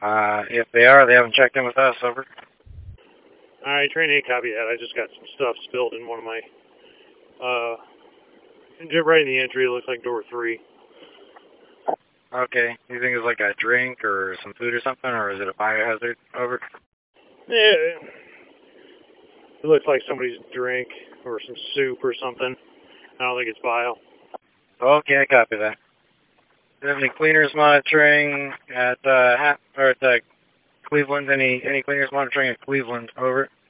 If they are, they haven't checked in with us, over. Alright, train 8, copy that. I just got some stuff spilled in one of my, right in the entry, it looks like door 3. Okay, you think it's like a drink or some food or something, or is it a biohazard, over? Yeah, it looks like somebody's drink or some soup or something. I don't think it's bio. Okay, I copy that. Do you have any cleaners monitoring at, Cleveland? Any cleaners monitoring at Cleveland, over?